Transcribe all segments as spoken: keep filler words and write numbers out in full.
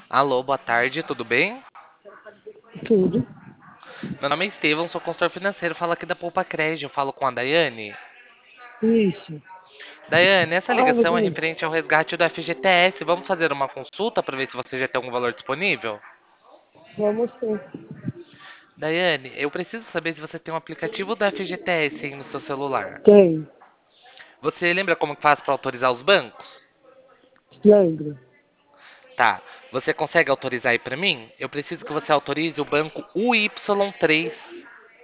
Alô, boa tarde, tudo bem? Tudo. Meu nome é Estevão, sou consultor financeiro, falo aqui da Poupa Crédito, eu falo com a Daiane. Isso. Daiane, essa Ah, ligação é você. referente ao resgate do F G T S. Vamos fazer uma consulta para ver se você já tem algum valor disponível? Vamos ter. Daiane, eu preciso saber se você tem um aplicativo do F G T S aí no seu celular. Tem. Você lembra como que faz para autorizar os bancos? Lembro. Tá. Você consegue autorizar aí para mim? Eu preciso que você autorize o banco U Y três.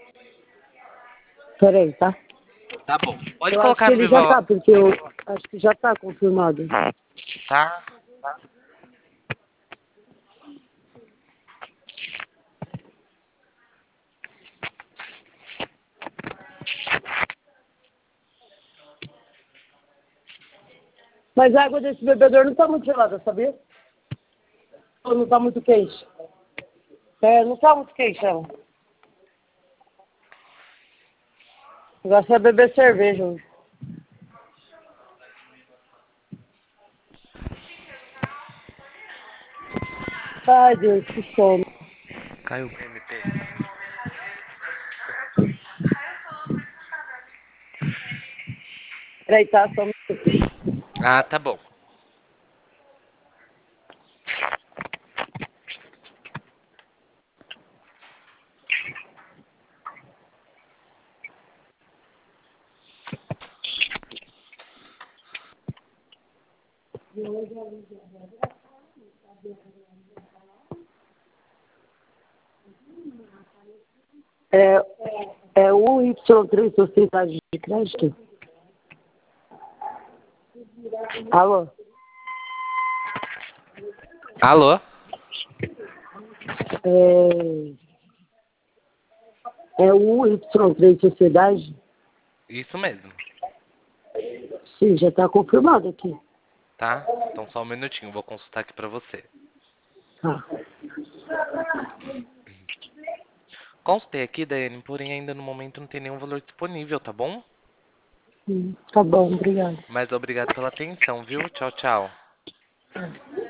Peraí, tá? Tá bom. Pode Eu acho colocar que no ele já viva, tá, porque eu acho que já tá confirmado. tá? Mas a água desse bebedouro não tá muito gelada, sabia? Ou não tá muito quente? É, não tá muito quente, não. O negócio é beber cerveja hoje. Ai, Deus, que sono. Caiu o B M P. Peraí, tá? Só um minuto. Ah, tá bom. É, é o Y três Sociedade de Crédito? Alô? Alô? É, é o Y três Sociedade? Isso mesmo, Sim, já tá confirmado aqui. tá? Então só um minutinho, vou consultar aqui pra você. Tá. Consultei aqui, Daiane, porém ainda no momento não tem nenhum valor disponível, tá bom? Hum, Tá bom, obrigado. Mas obrigado pela atenção, viu? Tchau, tchau.